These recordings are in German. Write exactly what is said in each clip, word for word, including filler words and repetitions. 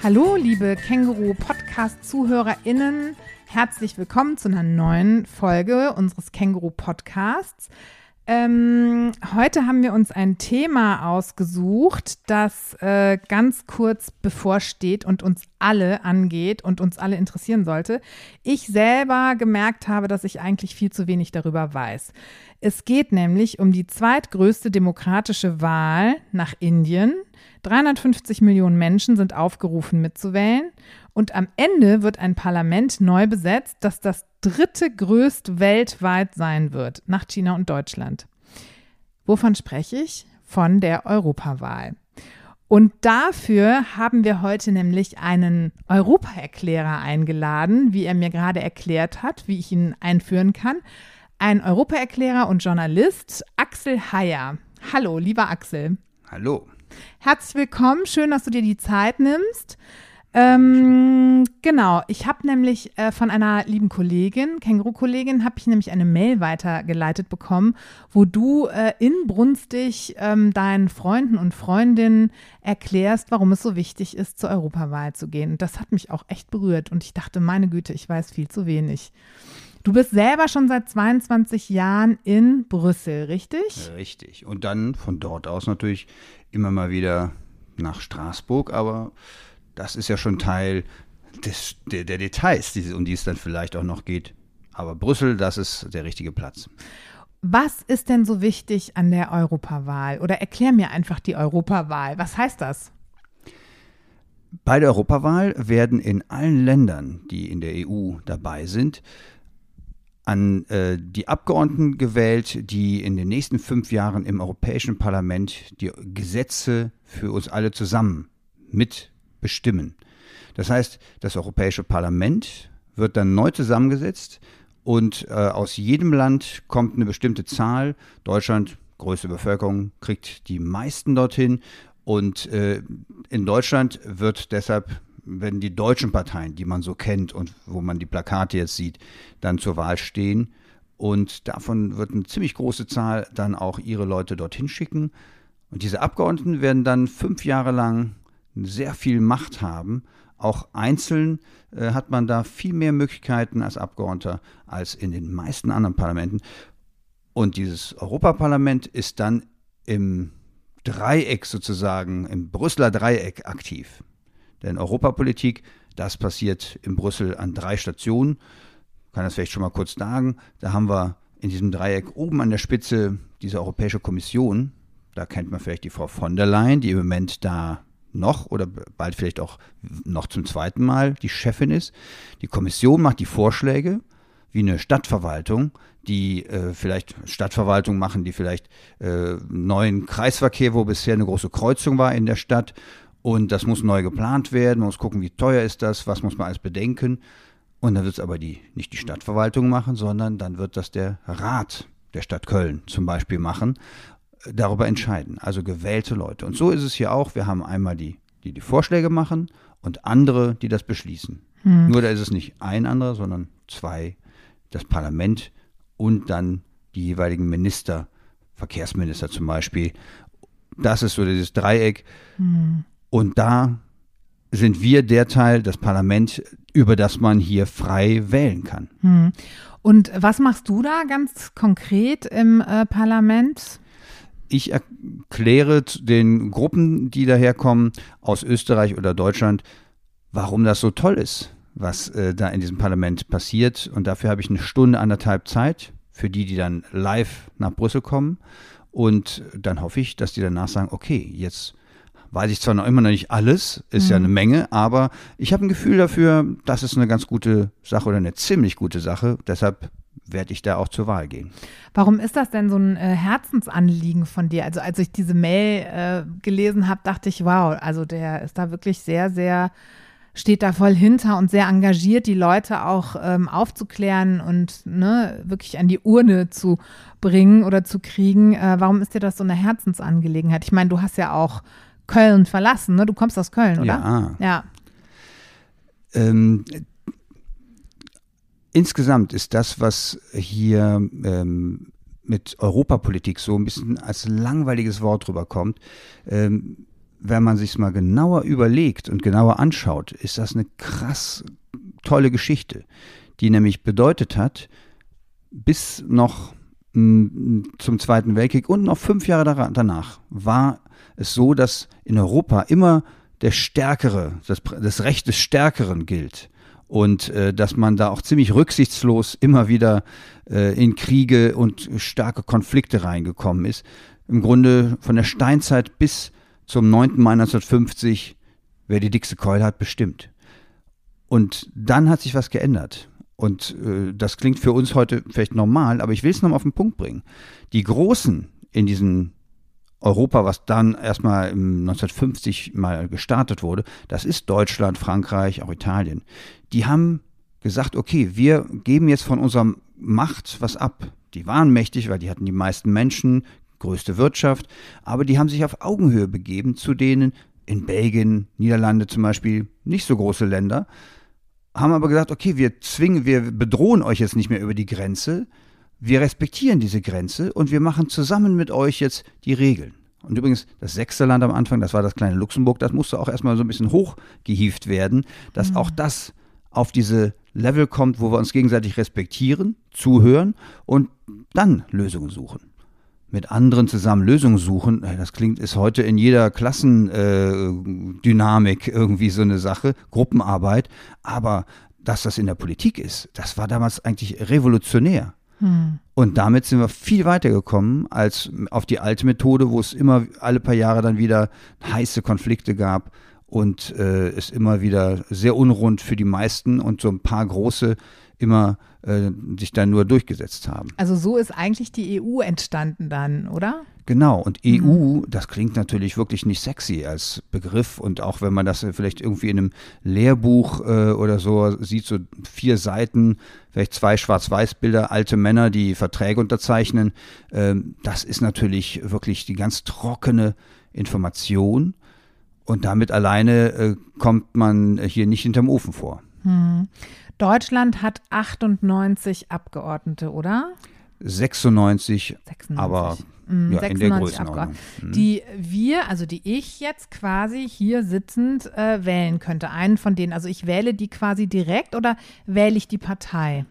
Hallo, liebe Känguru-Podcast-ZuhörerInnen. Herzlich willkommen zu einer neuen Folge unseres Känguru-Podcasts. Ähm, heute haben wir uns ein Thema ausgesucht, das äh, ganz kurz bevorsteht und uns alle angeht und uns alle interessieren sollte. Ich selber gemerkt habe, dass ich eigentlich viel zu wenig darüber weiß. Es geht nämlich um die zweitgrößte demokratische Wahl nach Indien. dreihundertfünfzig Millionen Menschen sind aufgerufen mitzuwählen. Und am Ende wird ein Parlament neu besetzt, das das dritte größte weltweit sein wird, nach China und Deutschland. Wovon spreche ich? Von der Europawahl. Und dafür haben wir heute nämlich einen Europaerklärer eingeladen, wie er mir gerade erklärt hat, wie ich ihn einführen kann. Ein Europaerklärer und Journalist, Axel Heyer. Hallo, lieber Axel. Hallo. Herzlich willkommen, schön, dass du dir die Zeit nimmst. Ähm, genau, ich habe nämlich äh, von einer lieben Kollegin, Känguru-Kollegin, habe ich nämlich eine Mail weitergeleitet bekommen, wo du äh, inbrünstig ähm, deinen Freunden und Freundinnen erklärst, warum es so wichtig ist, zur Europawahl zu gehen. Und das hat mich auch echt berührt und ich dachte, meine Güte, ich weiß viel zu wenig. Du bist selber schon seit zweiundzwanzig Jahren in Brüssel, richtig? Richtig. Und dann von dort aus natürlich immer mal wieder nach Straßburg, aber das ist ja schon Teil des, der, der Details, die, um die es dann vielleicht auch noch geht. Aber Brüssel, das ist der richtige Platz. Was ist denn so wichtig an der Europawahl? Oder erklär mir einfach die Europawahl. Was heißt das? Bei der Europawahl werden in allen Ländern, die in der E U dabei sind, an äh, die Abgeordneten gewählt, die in den nächsten fünf Jahren im Europäischen Parlament die Gesetze für uns alle zusammen mit bestimmen. Das heißt, das Europäische Parlament wird dann neu zusammengesetzt und äh, aus jedem Land kommt eine bestimmte Zahl. Deutschland, größte Bevölkerung, kriegt die meisten dorthin und äh, in Deutschland wird deshalb, werden die deutschen Parteien, die man so kennt und wo man die Plakate jetzt sieht, dann zur Wahl stehen und davon wird eine ziemlich große Zahl dann auch ihre Leute dorthin schicken und diese Abgeordneten werden dann fünf Jahre lang sehr viel Macht haben. Auch einzeln äh, hat man da viel mehr Möglichkeiten als Abgeordneter als in den meisten anderen Parlamenten. Und dieses Europaparlament ist dann im Dreieck sozusagen, im Brüsseler Dreieck aktiv. Denn Europapolitik, das passiert in Brüssel an drei Stationen. Ich kann das vielleicht schon mal kurz sagen. Da haben wir in diesem Dreieck oben an der Spitze diese Europäische Kommission. Da kennt man vielleicht die Frau von der Leyen, die im Moment da noch oder bald vielleicht auch noch zum zweiten Mal die Chefin ist. Die Kommission macht die Vorschläge, wie eine Stadtverwaltung, die äh, vielleicht Stadtverwaltung machen, die vielleicht äh, neuen Kreisverkehr, wo bisher eine große Kreuzung war in der Stadt und das muss neu geplant werden, man muss gucken, wie teuer ist das, was muss man alles bedenken und dann wird es aber die, nicht die Stadtverwaltung machen, sondern dann wird das der Rat der Stadt Köln zum Beispiel machen, darüber entscheiden, also gewählte Leute. Und so ist es hier auch. Wir haben einmal die, die die Vorschläge machen und andere, die das beschließen. Hm. Nur da ist es nicht ein anderer, sondern zwei, das Parlament und dann die jeweiligen Minister, Verkehrsminister zum Beispiel. Das ist so dieses Dreieck. Hm. Und da sind wir der Teil, das Parlament, über das man hier frei wählen kann. Hm. Und was machst du da ganz konkret im äh, Parlament? Ich erkläre den Gruppen, die daherkommen, aus Österreich oder Deutschland, warum das so toll ist, was äh, da in diesem Parlament passiert. Und dafür habe ich eine Stunde, anderthalb Zeit für die, die dann live nach Brüssel kommen. Und dann hoffe ich, dass die danach sagen, okay, jetzt weiß ich zwar noch immer noch nicht alles, ist mhm. ja eine Menge, aber ich habe ein Gefühl dafür, das ist eine ganz gute Sache oder eine ziemlich gute Sache. Deshalb werde ich da auch zur Wahl gehen. Warum ist das denn so ein äh, Herzensanliegen von dir? Also als ich diese Mail äh, gelesen habe, dachte ich, wow, also der ist da wirklich sehr, sehr, steht da voll hinter und sehr engagiert, die Leute auch ähm, aufzuklären und ne, wirklich an die Urne zu bringen oder zu kriegen. Äh, warum ist dir das so eine Herzensangelegenheit? Ich meine, du hast ja auch Köln verlassen, ne? Du kommst aus Köln, oder? Ja. Ja. Ähm, Insgesamt ist das, was hier ähm, mit Europapolitik so ein bisschen als langweiliges Wort rüberkommt, ähm, wenn man sich mal genauer überlegt und genauer anschaut, ist das eine krass tolle Geschichte, die nämlich bedeutet hat, bis noch mh, zum Zweiten Weltkrieg und noch fünf Jahre da, danach war es so, dass in Europa immer der Stärkere, das, das Recht des Stärkeren gilt. Und äh, dass man da auch ziemlich rücksichtslos immer wieder äh, in Kriege und starke Konflikte reingekommen ist. Im Grunde von der Steinzeit bis zum neunten Mai neunzehnhundertfünfzig, wer die dickste Keule hat, bestimmt. Und dann hat sich was geändert. Und äh, das klingt für uns heute vielleicht normal, aber ich will es nochmal auf den Punkt bringen. Die Großen in diesem Europa, was dann erstmal im neunzehnhundertfünfzig mal gestartet wurde, das ist Deutschland, Frankreich, auch Italien. Die haben gesagt, okay, wir geben jetzt von unserer Macht was ab. Die waren mächtig, weil die hatten die meisten Menschen, größte Wirtschaft, aber die haben sich auf Augenhöhe begeben zu denen in Belgien, Niederlande zum Beispiel, nicht so große Länder, haben aber gesagt, okay, wir zwingen, wir bedrohen euch jetzt nicht mehr über die Grenze, wir respektieren diese Grenze und wir machen zusammen mit euch jetzt die Regeln. Und übrigens, das sechste Land am Anfang, das war das kleine Luxemburg, das musste auch erstmal so ein bisschen hochgehievt werden, dass mhm. auch das auf diese Level kommt, wo wir uns gegenseitig respektieren, zuhören und dann Lösungen suchen. Mit anderen zusammen Lösungen suchen, das klingt, ist heute in jeder Klassendynamik äh, irgendwie so eine Sache, Gruppenarbeit, aber dass das in der Politik ist, das war damals eigentlich revolutionär. Hm. Und damit sind wir viel weiter gekommen als auf die alte Methode, wo es immer alle paar Jahre dann wieder heiße Konflikte gab und äh, es immer wieder sehr unrund für die meisten und so ein paar große immer äh, sich dann nur durchgesetzt haben. Also so ist eigentlich die E U entstanden dann, oder? Genau, und E U, mhm. das klingt natürlich wirklich nicht sexy als Begriff und auch wenn man das vielleicht irgendwie in einem Lehrbuch äh, oder so sieht, so vier Seiten, vielleicht zwei Schwarz-Weiß-Bilder, alte Männer, die Verträge unterzeichnen, äh, das ist natürlich wirklich die ganz trockene Information und damit alleine äh, kommt man hier nicht hinterm Ofen vor. Mhm. Deutschland hat achtundneunzig Abgeordnete, oder? sechsundneunzig, sechsundneunzig. Aber mm, ja, in der Größenordnung. Mhm. Die wir, also die ich jetzt quasi hier sitzend äh, wählen könnte. Einen von denen, also ich wähle die quasi direkt oder wähle ich die Partei?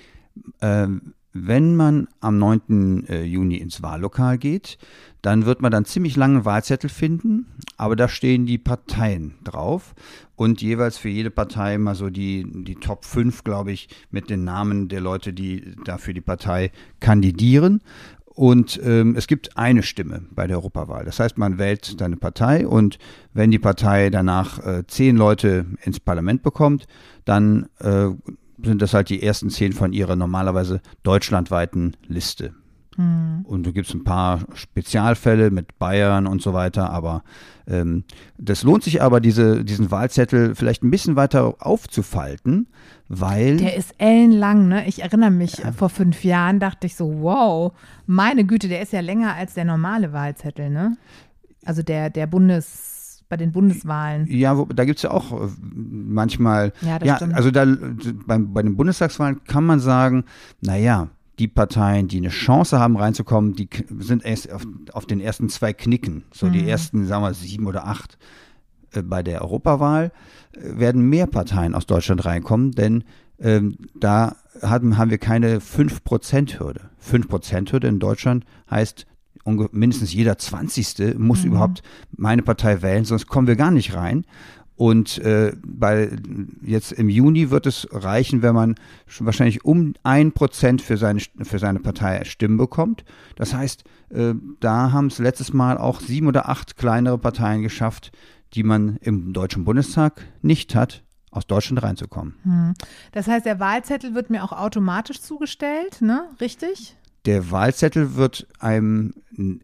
Ähm, wenn man am neunten Juni ins Wahllokal geht, dann wird man dann ziemlich lange Wahlzettel finden, aber da stehen die Parteien drauf und jeweils für jede Partei mal so die, die Top fünf, glaube ich, mit den Namen der Leute, die da für die Partei kandidieren. Und ähm, es gibt eine Stimme bei der Europawahl. Das heißt, man wählt seine Partei und wenn die Partei danach äh, zehn Leute ins Parlament bekommt, dann äh, sind das halt die ersten zehn von ihrer normalerweise deutschlandweiten Liste. Mhm. Und da gibt es ein paar Spezialfälle mit Bayern und so weiter, aber ähm, das lohnt sich aber, diese, diesen Wahlzettel vielleicht ein bisschen weiter aufzufalten, weil… Der ist ellenlang, ne? Ich erinnere mich, ja. Vor fünf Jahren dachte ich so, wow, meine Güte, der ist ja länger als der normale Wahlzettel, ne? Also der, der Bundes… bei den Bundeswahlen. Ja, wo, da gibt es ja auch äh, manchmal, ja, das ja stimmt. Also da, bei, bei den Bundestagswahlen kann man sagen, naja, die Parteien, die eine Chance haben reinzukommen, die sind erst auf, auf den ersten zwei Knicken, so mhm. die ersten, sagen wir, sieben oder acht. Äh, bei der Europawahl äh, werden mehr Parteien aus Deutschland reinkommen, denn ähm, da haben, haben wir keine fünf Prozent Hürde. fünf Prozent Hürde in Deutschland heißt, mindestens jeder Zwanzigste muss mhm. überhaupt meine Partei wählen, sonst kommen wir gar nicht rein. Und äh, bei jetzt im Juni wird es reichen, wenn man schon wahrscheinlich um ein Prozent für seine, für seine Partei Stimmen bekommt. Das heißt, äh, da haben es letztes Mal auch sieben oder acht kleinere Parteien geschafft, die man im Deutschen Bundestag nicht hat, aus Deutschland reinzukommen. Mhm. Das heißt, der Wahlzettel wird mir auch automatisch zugestellt, ne? Richtig? Der Wahlzettel wird einem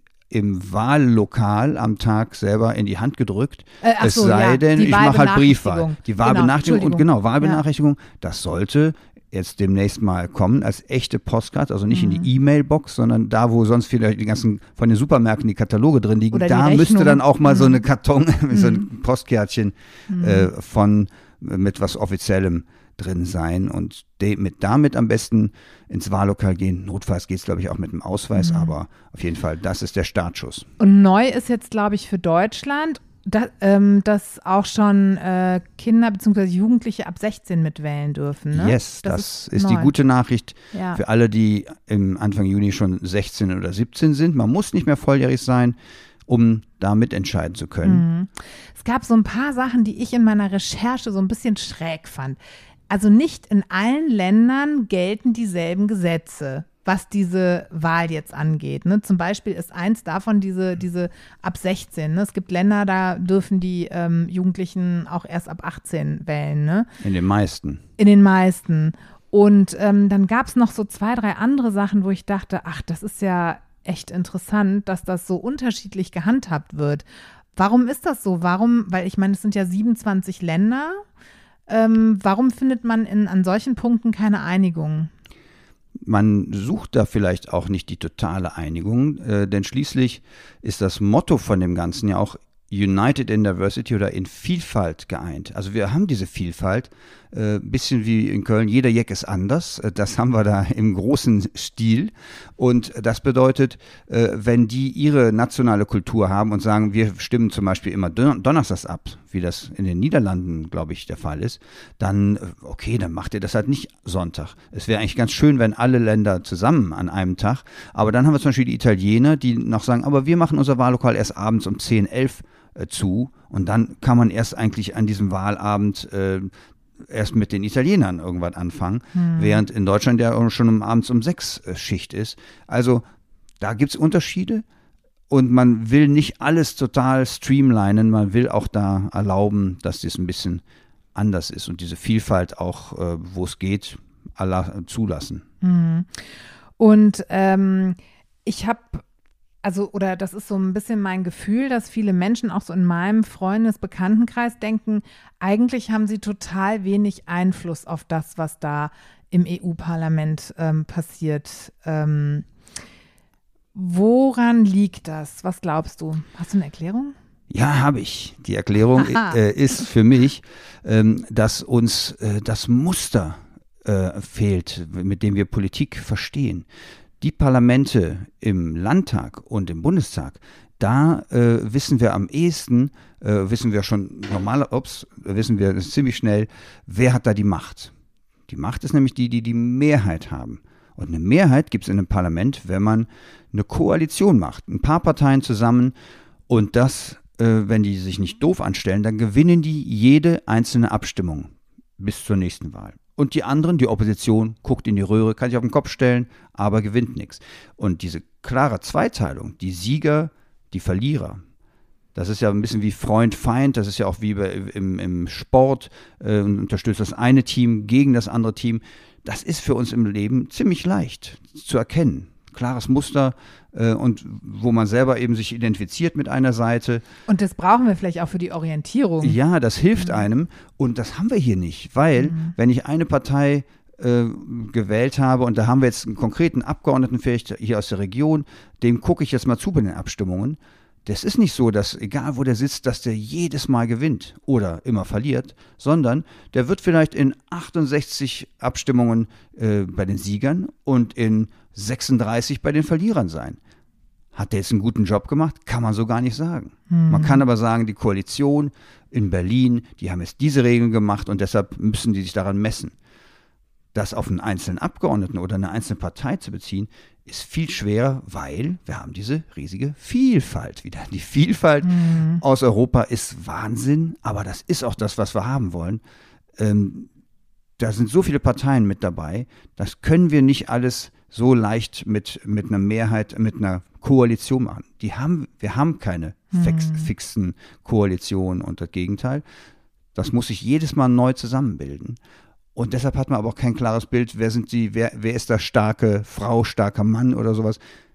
im Wahllokal am Tag selber in die Hand gedrückt. Äh, ach es so, sei ja, denn, ich mache halt Briefwahl. Die Wahlbenachrichtigung genau, und genau, Wahlbenachrichtigung, ja. Das sollte jetzt demnächst mal kommen als echte Postkarte, also nicht mhm. in die E-Mail-Box, sondern da, wo sonst wieder die ganzen von den Supermärkten die Kataloge drin liegen. Da müsste dann auch mal mhm. so eine Karton, mhm. so ein Postkärtchen mhm. äh, von mit was Offiziellem drin sein und de- mit damit am besten ins Wahllokal gehen. Notfalls geht es, glaube ich, auch mit dem Ausweis, mhm. aber auf jeden Fall, das ist der Startschuss. Und neu ist jetzt, glaube ich, für Deutschland, da, ähm, dass auch schon äh, Kinder bzw. Jugendliche ab sechzehn mitwählen dürfen, ne? Yes, das, das ist, ist neu. die gute Nachricht ja. für alle, die im Anfang Juni schon sechzehn oder siebzehn sind. Man muss nicht mehr volljährig sein, um da mitentscheiden zu können. Mhm. Es gab so ein paar Sachen, die ich in meiner Recherche so ein bisschen schräg fand. Also nicht in allen Ländern gelten dieselben Gesetze, was diese Wahl jetzt angeht. Ne? Zum Beispiel ist eins davon diese, diese ab sechzehn. Ne? Es gibt Länder, da dürfen die ähm, Jugendlichen auch erst ab achtzehn wählen. Ne? In den meisten. In den meisten. Und ähm, dann gab es noch so zwei, drei andere Sachen, wo ich dachte, ach, das ist ja echt interessant, dass das so unterschiedlich gehandhabt wird. Warum ist das so? Warum? Weil ich meine, es sind ja siebenundzwanzig Länder. Ähm, warum findet man in, an solchen Punkten keine Einigung? Man sucht da vielleicht auch nicht die totale Einigung, äh, denn schließlich ist das Motto von dem Ganzen ja auch United in Diversity oder in Vielfalt geeint. Also wir haben diese Vielfalt, äh, bisschen wie in Köln, jeder Jeck ist anders. Äh, das haben wir da im großen Stil. Und das bedeutet, äh, wenn die ihre nationale Kultur haben und sagen, wir stimmen zum Beispiel immer don- donnerstags ab, wie das in den Niederlanden, glaube ich, der Fall ist, dann, okay, dann macht ihr das halt nicht Sonntag. Es wäre eigentlich ganz schön, wenn alle Länder zusammen an einem Tag, aber dann haben wir zum Beispiel die Italiener, die noch sagen, aber wir machen unser Wahllokal erst abends um zehn, elf äh, zu und dann kann man erst eigentlich an diesem Wahlabend äh, erst mit den Italienern irgendwas anfangen, hm. während in Deutschland ja schon um, abends um sechs äh, Schicht ist. Also da gibt es Unterschiede. Und man will nicht alles total streamlinen, man will auch da erlauben, dass das ein bisschen anders ist und diese Vielfalt auch, äh, wo es geht, Allah zulassen. Und ähm, ich habe, also, oder das ist so ein bisschen mein Gefühl, dass viele Menschen auch so in meinem Freundes-Bekanntenkreis denken, eigentlich haben sie total wenig Einfluss auf das, was da im E U-Parlament ähm, passiert. Ähm, Woran liegt das? Was glaubst du? Hast du eine Erklärung? Ja, habe ich. Die Erklärung äh, ist für mich, ähm, dass uns äh, das Muster äh, fehlt, mit dem wir Politik verstehen. Die Parlamente im Landtag und im Bundestag, da äh, wissen wir am ehesten, äh, wissen wir schon normal, ups, wissen wir das ziemlich schnell, wer hat da die Macht. Die Macht ist nämlich die, die die Mehrheit haben. Und eine Mehrheit gibt es in einem Parlament, wenn man eine Koalition macht, ein paar Parteien zusammen und das, äh, wenn die sich nicht doof anstellen, dann gewinnen die jede einzelne Abstimmung bis zur nächsten Wahl. Und die anderen, die Opposition, guckt in die Röhre, kann sich auf den Kopf stellen, aber gewinnt nichts. Und diese klare Zweiteilung, die Sieger, die Verlierer, das ist ja ein bisschen wie Freund, Feind, das ist ja auch wie bei, im, im Sport, äh, unterstützt das eine Team gegen das andere Team. Das ist für uns im Leben ziemlich leicht zu erkennen. Klares Muster äh, und wo man selber eben sich identifiziert mit einer Seite. Und das brauchen wir vielleicht auch für die Orientierung. Ja, das hilft mhm. einem und das haben wir hier nicht, weil mhm. wenn ich eine Partei äh, gewählt habe und da haben wir jetzt einen konkreten Abgeordneten vielleicht hier aus der Region, dem gucke ich jetzt mal zu bei den Abstimmungen. Das ist nicht so, dass egal wo der sitzt, dass der jedes Mal gewinnt oder immer verliert, sondern der wird vielleicht in achtundsechzig Abstimmungen äh, bei den Siegern und in sechsunddreißig bei den Verlierern sein. Hat der jetzt einen guten Job gemacht? Kann man so gar nicht sagen. Hm. Man kann aber sagen, die Koalition in Berlin, die haben jetzt diese Regeln gemacht und deshalb müssen die sich daran messen. Das auf einen einzelnen Abgeordneten oder eine einzelne Partei zu beziehen, ist viel schwerer, weil wir haben diese riesige Vielfalt wieder. Die Vielfalt mhm. aus Europa ist Wahnsinn, aber das ist auch das, was wir haben wollen. Ähm, da sind so viele Parteien mit dabei, das können wir nicht alles so leicht mit, mit einer Mehrheit, mit einer Koalition machen. Die haben, wir haben keine mhm. fix, fixen Koalitionen und das Gegenteil. Das muss sich jedes Mal neu zusammenbilden. Und deshalb hat man aber auch kein klares Bild, wer sind die, wer, wer ist da starke Frau, starker Mann oder sowas.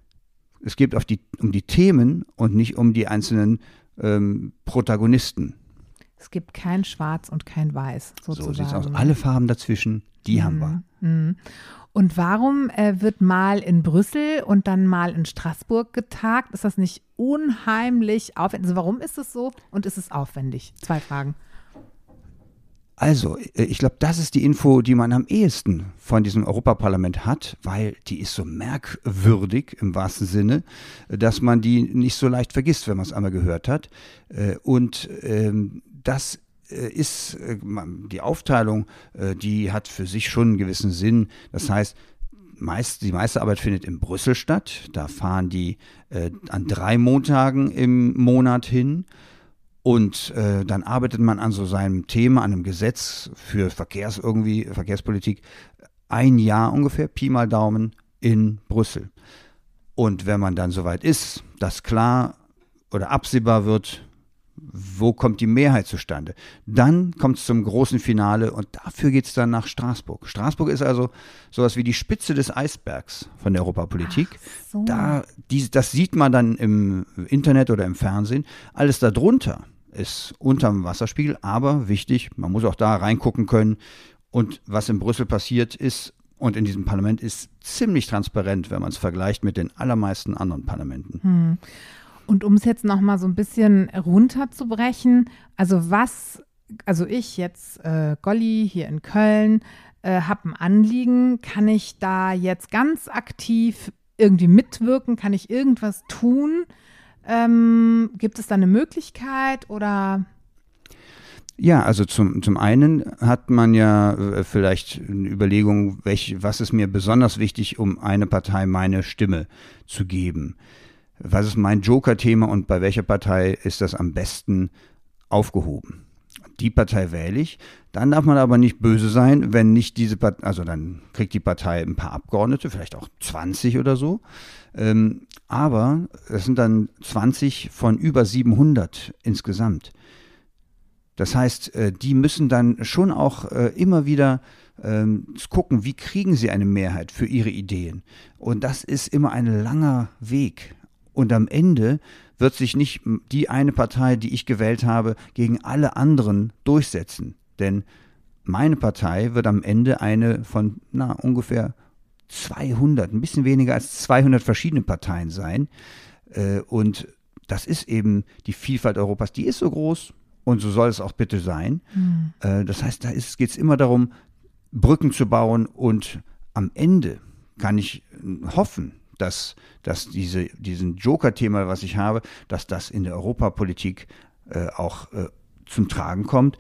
Es geht auf die, um die Themen und nicht um die einzelnen ähm, Protagonisten. Es gibt kein Schwarz und kein Weiß, sozusagen. So sieht es aus. Alle Farben dazwischen, die mhm. haben wir. Mhm. Und warum äh, wird mal in Brüssel und dann mal in Straßburg getagt? Ist das nicht unheimlich aufwendig? Also warum ist es so und ist es aufwendig? Zwei Fragen. Also, ich glaube, das ist die Info, die man am ehesten von diesem Europaparlament hat, weil die ist so merkwürdig im wahrsten Sinne, dass man die nicht so leicht vergisst, wenn man es einmal gehört hat. Und ähm, das ist die Aufteilung, die hat für sich schon einen gewissen Sinn. Das heißt, meist, die meiste Arbeit findet in Brüssel statt. Da fahren die äh, an drei Montagen im Monat hin. Und äh, dann arbeitet man an so seinem Thema, an einem Gesetz für Verkehrs irgendwie, Verkehrspolitik, ein Jahr ungefähr, Pi mal Daumen, in Brüssel. Und wenn man dann soweit ist, dass klar oder absehbar wird, wo kommt die Mehrheit zustande, dann kommt es zum großen Finale und dafür geht es dann nach Straßburg. Straßburg ist also sowas wie die Spitze des Eisbergs von der Europapolitik. Ach so. Da, die, das sieht man dann im Internet oder im Fernsehen. Alles darunter ist unterm Wasserspiegel, aber wichtig, man muss auch da reingucken können. Und was in Brüssel passiert ist und in diesem Parlament ist ziemlich transparent, wenn man es vergleicht mit den allermeisten anderen Parlamenten. Hm. Und um es jetzt noch mal so ein bisschen runterzubrechen, also was, also ich jetzt, äh, Golli hier in Köln, äh, habe ein Anliegen, kann ich da jetzt ganz aktiv irgendwie mitwirken, kann ich irgendwas tun? Ähm, gibt es da eine Möglichkeit oder? Ja, also zum, zum einen hat man ja äh, vielleicht eine Überlegung, welch, was ist mir besonders wichtig, um eine Partei meine Stimme zu geben. Was ist mein Joker-Thema und bei welcher Partei ist das am besten aufgehoben? Die Partei wähle ich. Dann darf man aber nicht böse sein, wenn nicht diese Partei, also dann kriegt die Partei ein paar Abgeordnete, vielleicht auch zwanzig oder so. Ähm, aber es sind dann zwanzig von über siebenhundert insgesamt. Das heißt, äh, die müssen dann schon auch äh, immer wieder ähm, gucken, wie kriegen sie eine Mehrheit für ihre Ideen. Und das ist immer ein langer Weg. Und am Ende wird sich nicht die eine Partei, die ich gewählt habe, gegen alle anderen durchsetzen. Denn meine Partei wird am Ende eine von na, ungefähr zweihundert, ein bisschen weniger als zweihundert verschiedene Parteien sein. Äh, und das ist eben die Vielfalt Europas, die ist so groß und so soll es auch bitte sein. Mhm. Äh, das heißt, da geht es immer darum, Brücken zu bauen und am Ende kann ich hoffen, dass, dass diese, diesen Joker-Thema, was ich habe, dass das in der Europapolitik äh, auch äh, zum Tragen kommt.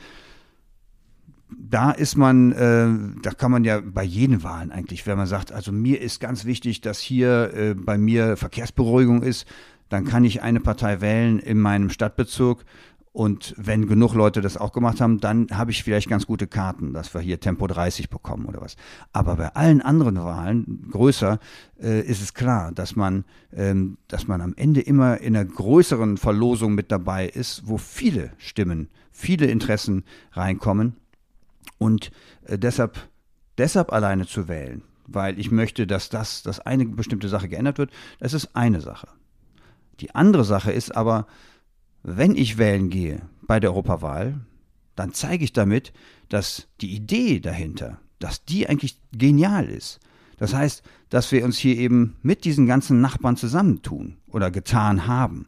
Da ist man, äh, da kann man ja bei jeden Wahlen eigentlich, wenn man sagt, also mir ist ganz wichtig, dass hier äh, bei mir Verkehrsberuhigung ist, dann kann ich eine Partei wählen in meinem Stadtbezirk. Und wenn genug Leute das auch gemacht haben, dann habe ich vielleicht ganz gute Karten, dass wir hier Tempo dreißig bekommen oder was. Aber bei allen anderen Wahlen, größer, äh, ist es klar, dass man, ähm, dass man am Ende immer in einer größeren Verlosung mit dabei ist, wo viele Stimmen, viele Interessen reinkommen. Und äh, deshalb, deshalb alleine zu wählen, weil ich möchte, dass das, dass eine bestimmte Sache geändert wird, das ist eine Sache. Die andere Sache ist aber, wenn ich wählen gehe bei der Europawahl, dann zeige ich damit, dass die Idee dahinter, dass die eigentlich genial ist. Das heißt, dass wir uns hier eben mit diesen ganzen Nachbarn zusammentun oder getan haben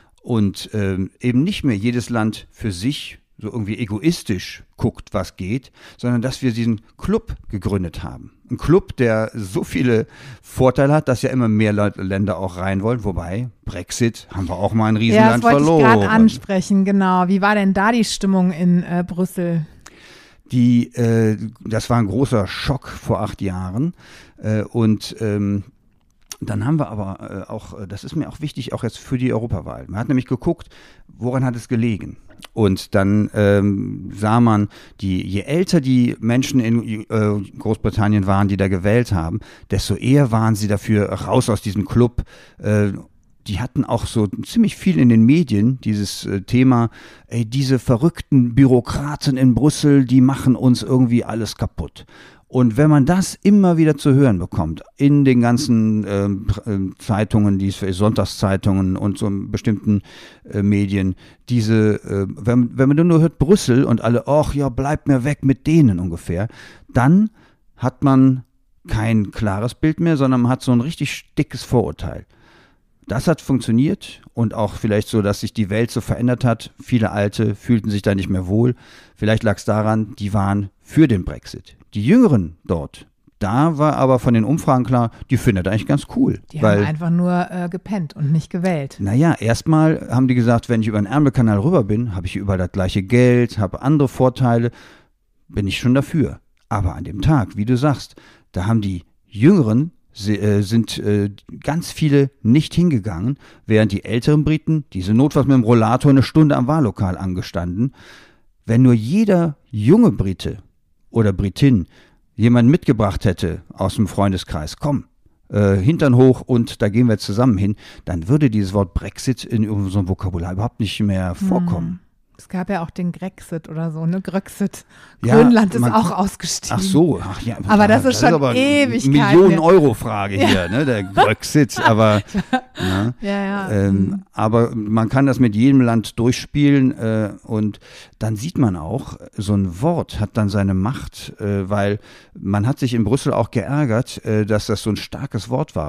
und ähm, eben nicht mehr jedes Land für sich so irgendwie egoistisch guckt, was geht, sondern dass wir diesen Club gegründet haben. Ein Club, der so viele Vorteile hat, dass ja immer mehr Leute, Länder auch rein wollen. Wobei, Brexit haben wir auch mal ein Riesenland verloren. Ja, das wollte verloren. Ich gerade ansprechen, genau. Wie war denn da die Stimmung in äh, Brüssel? Die, äh, das war ein großer Schock vor acht Jahren. Äh, und ähm, dann haben wir aber äh, auch, das ist mir auch wichtig, auch jetzt für die Europawahl. Man hat nämlich geguckt, woran hat es gelegen? Und dann ähm, sah man, die, je älter die Menschen in äh, Großbritannien waren, die da gewählt haben, desto eher waren sie dafür raus aus diesem Club. Äh, die hatten auch so ziemlich viel in den Medien, dieses äh, Thema, ey, diese verrückten Bürokraten in Brüssel, die machen uns irgendwie alles kaputt. Und wenn man das immer wieder zu hören bekommt, in den ganzen äh, Zeitungen, die Sonntagszeitungen und so bestimmten äh, Medien, diese, äh, wenn, wenn man nur hört Brüssel und alle, ach ja, bleibt mir weg mit denen ungefähr, dann hat man kein klares Bild mehr, sondern man hat so ein richtig dickes Vorurteil. Das hat funktioniert und auch vielleicht so, dass sich die Welt so verändert hat. Viele Alte fühlten sich da nicht mehr wohl. Vielleicht lag es daran, die waren für den Brexit. Die Jüngeren dort, da war aber von den Umfragen klar, die finden das eigentlich ganz cool. Die weil, haben einfach nur äh, gepennt und nicht gewählt. Naja, erstmal haben die gesagt, wenn ich über den Ärmelkanal rüber bin, habe ich überall das gleiche Geld, habe andere Vorteile, bin ich schon dafür. Aber an dem Tag, wie du sagst, da haben die Jüngeren Sie, äh, sind äh, ganz viele nicht hingegangen, während die älteren Briten, die sind notfalls mit dem Rollator eine Stunde am Wahllokal angestanden. Wenn nur jeder junge Brite oder Britin jemanden mitgebracht hätte aus dem Freundeskreis, komm, äh, Hintern hoch und da gehen wir zusammen hin, dann würde dieses Wort Brexit in unserem Vokabular überhaupt nicht mehr vorkommen. Hm. Es gab ja auch den Grexit oder so, ne? Gröxit. Ja, Grönland ist man, auch ausgestiegen. Ach so. Ach ja, aber das ist das schon ist aber Ewigkeiten. Millionen-Euro-Frage hier, ja. ne? Der Gröxit. Aber, ja, ja. Ähm, aber man kann das mit jedem Land durchspielen äh, und dann sieht man auch, so ein Wort hat dann seine Macht, äh, weil man hat sich in Brüssel auch geärgert, äh, dass das so ein starkes Wort war.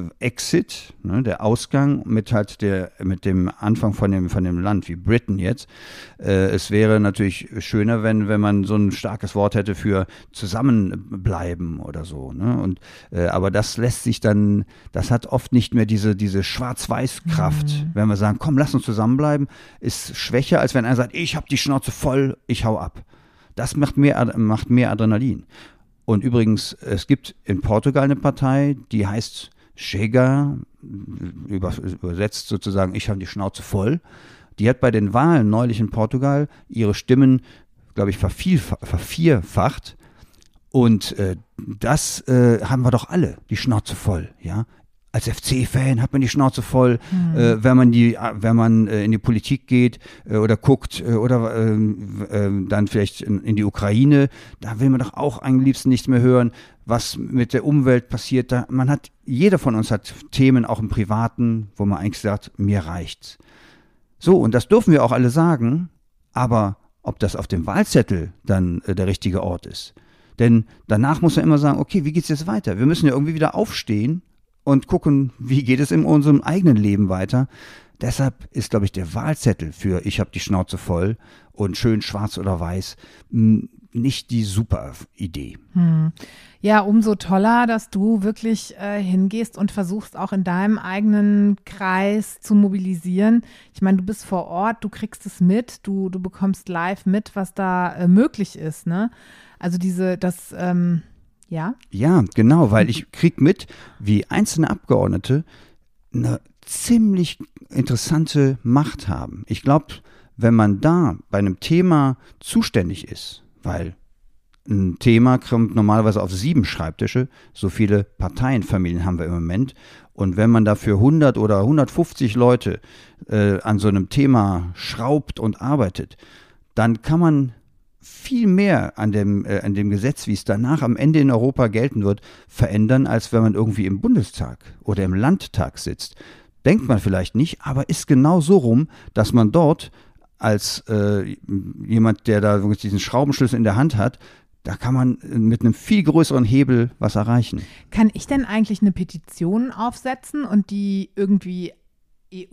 Exit, ne, der Ausgang mit halt der mit dem Anfang von dem von dem Land wie Britain jetzt. Äh, es wäre natürlich schöner, wenn wenn man so ein starkes Wort hätte für zusammenbleiben oder so. Ne? Und äh, aber das lässt sich dann, das hat oft nicht mehr diese diese Schwarz-Weiß-Kraft. Mhm. Wenn wir sagen, komm, lass uns zusammenbleiben, ist schwächer, als wenn einer sagt, ich habe die Schnauze voll, ich hau ab. Das macht mehr macht mehr Adrenalin. Und übrigens, es gibt in Portugal eine Partei, die heißt Chega, übersetzt sozusagen, ich habe die Schnauze voll. Die hat bei den Wahlen neulich in Portugal ihre Stimmen, glaube ich, vervierfacht. Und äh, das äh, haben wir doch alle, die Schnauze voll, ja. Als F C-Fan hat man die Schnauze voll, mhm. äh, wenn man die, wenn man äh, in die Politik geht äh, oder guckt äh, oder äh, äh, dann vielleicht in, in die Ukraine, da will man doch auch am liebsten nichts mehr hören, was mit der Umwelt passiert. Da, man hat, jeder von uns hat Themen auch im Privaten, wo man eigentlich sagt, mir reicht's. So, und das dürfen wir auch alle sagen, aber ob das auf dem Wahlzettel dann äh, der richtige Ort ist. Denn danach muss man immer sagen, okay, wie geht's jetzt weiter? Wir müssen ja irgendwie wieder aufstehen und gucken, wie geht es in unserem eigenen Leben weiter. Deshalb ist, glaube ich, der Wahlzettel für ich habe die Schnauze voll und schön schwarz oder weiß nicht die super Idee. Hm. Ja, umso toller, dass du wirklich äh, hingehst und versuchst auch in deinem eigenen Kreis zu mobilisieren. Ich meine, du bist vor Ort, du kriegst es mit, du, du bekommst live mit, was da äh, möglich ist, ne? Also diese, das, ähm, ja? Ja, genau, weil ich krieg mit, wie einzelne Abgeordnete eine ziemlich interessante Macht haben. Ich glaube, wenn man da bei einem Thema zuständig ist, weil ein Thema kommt normalerweise auf sieben Schreibtische, so viele Parteienfamilien haben wir im Moment. Und wenn man dafür hundert oder hundertfünfzig Leute äh, an so einem Thema schraubt und arbeitet, dann kann man viel mehr an dem, äh, an dem Gesetz, wie es danach am Ende in Europa gelten wird, verändern, als wenn man irgendwie im Bundestag oder im Landtag sitzt. Denkt man vielleicht nicht, aber ist genau so rum, dass man dort als äh, jemand, der da wirklich diesen Schraubenschlüssel in der Hand hat, da kann man mit einem viel größeren Hebel was erreichen. Kann ich denn eigentlich eine Petition aufsetzen und die irgendwie E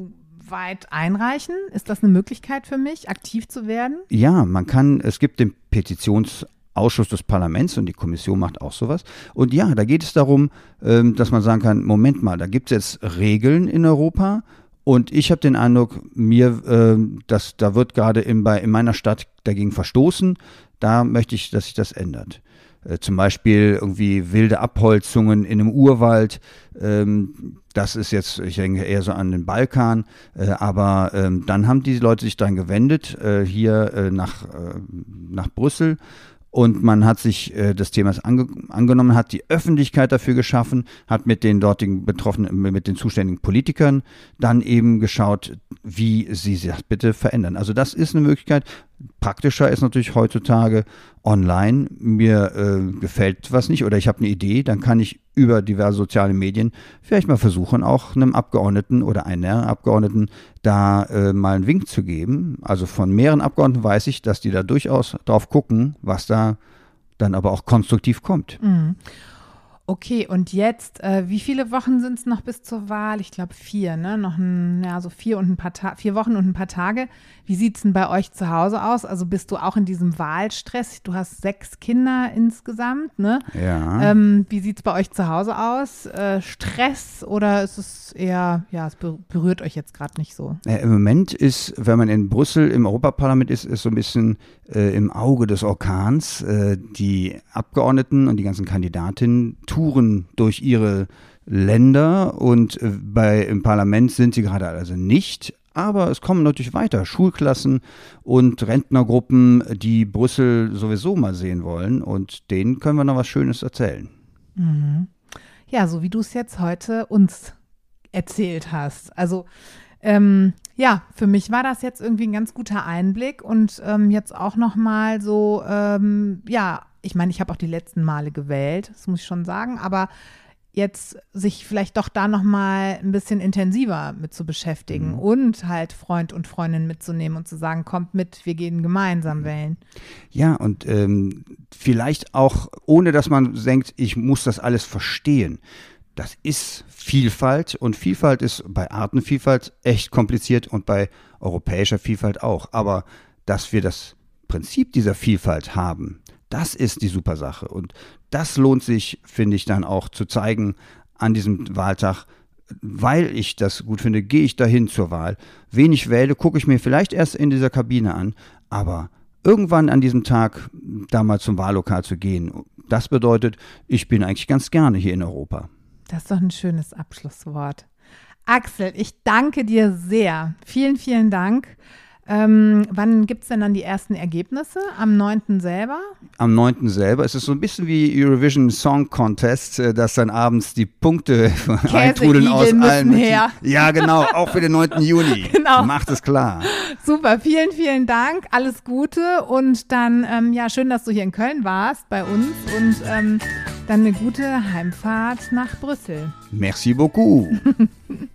U-weit einreichen? Ist das eine Möglichkeit für mich, aktiv zu werden? Ja, man kann, es gibt den Petitionsausschuss des Parlaments und die Kommission macht auch sowas. Und ja, da geht es darum, dass man sagen kann, Moment mal, da gibt es jetzt Regeln in Europa. Und ich habe den Eindruck, mir, äh, dass da wird gerade in, bei, in meiner Stadt dagegen verstoßen. Da möchte ich, dass sich das ändert. Äh, zum Beispiel irgendwie wilde Abholzungen in einem Urwald. Ähm, das ist jetzt, ich denke eher so an den Balkan. Äh, aber ähm, dann haben die Leute sich dran gewendet, äh, hier äh, nach, äh, nach Brüssel. Und man hat sich äh, des Themas ange- angenommen, hat die Öffentlichkeit dafür geschaffen, hat mit den dortigen Betroffenen, mit den zuständigen Politikern dann eben geschaut, wie sie sich das bitte verändern. Also das ist eine Möglichkeit. Praktischer ist natürlich heutzutage online. Mir äh, gefällt was nicht oder ich habe eine Idee, dann kann ich über diverse soziale Medien vielleicht mal versuchen, auch einem Abgeordneten oder einer Abgeordneten da äh, mal einen Wink zu geben. Also von mehreren Abgeordneten weiß ich, dass die da durchaus drauf gucken, was da dann aber auch konstruktiv kommt. Mhm. Okay, und jetzt, äh, wie viele Wochen sind es noch bis zur Wahl? Ich glaube vier, ne? Noch ein, ja, so vier und ein paar Ta- vier Wochen und ein paar Tage. Wie sieht es denn bei euch zu Hause aus? Also bist du auch in diesem Wahlstress? Du hast sechs Kinder insgesamt, ne? Ja. Ähm, wie sieht es bei euch zu Hause aus? Äh, Stress oder ist es eher, ja, es be- berührt euch jetzt gerade nicht so? Äh, Im Moment ist, wenn man in Brüssel im Europaparlament ist, ist so ein bisschen äh, im Auge des Orkans. Äh, die Abgeordneten und die ganzen Kandidatinnen touren durch ihre Länder und äh, bei, im Parlament sind sie gerade also nicht. Aber es kommen natürlich weiter Schulklassen und Rentnergruppen, die Brüssel sowieso mal sehen wollen. Und denen können wir noch was Schönes erzählen. Mhm. Ja, so wie du es jetzt heute uns erzählt hast. Also ähm, ja, für mich war das jetzt irgendwie ein ganz guter Einblick und ähm, jetzt auch nochmal so, ähm, ja, ich meine, ich habe auch die letzten Male gewählt, das muss ich schon sagen, aber jetzt sich vielleicht doch da nochmal ein bisschen intensiver mit zu beschäftigen Mhm. und halt Freund und Freundin mitzunehmen und zu sagen, kommt mit, wir gehen gemeinsam wählen. Ja, und ähm, vielleicht auch, ohne dass man denkt, ich muss das alles verstehen. Das ist Vielfalt und Vielfalt ist bei Artenvielfalt echt kompliziert und bei europäischer Vielfalt auch. Aber dass wir das Prinzip dieser Vielfalt haben, das ist die super Sache. Und das lohnt sich, finde ich, dann auch zu zeigen an diesem Wahltag. Weil ich das gut finde, gehe ich dahin zur Wahl. Wen ich wähle, gucke ich mir vielleicht erst in dieser Kabine an. Aber irgendwann an diesem Tag da mal zum Wahllokal zu gehen, das bedeutet, ich bin eigentlich ganz gerne hier in Europa. Das ist doch ein schönes Abschlusswort. Axel, ich danke dir sehr. Vielen, vielen Dank. Ähm, wann gibt es denn dann die ersten Ergebnisse? Am neunten selber? Am neunten selber. Es ist so ein bisschen wie Eurovision Song Contest, äh, dass dann abends die Punkte eintrudeln aus müssen allen. her. Ja, genau, auch für den neunten Juni. Genau. Macht es klar. Super, vielen, vielen Dank. Alles Gute und dann, ähm, ja, schön, dass du hier in Köln warst bei uns und ähm, dann eine gute Heimfahrt nach Brüssel. Merci beaucoup.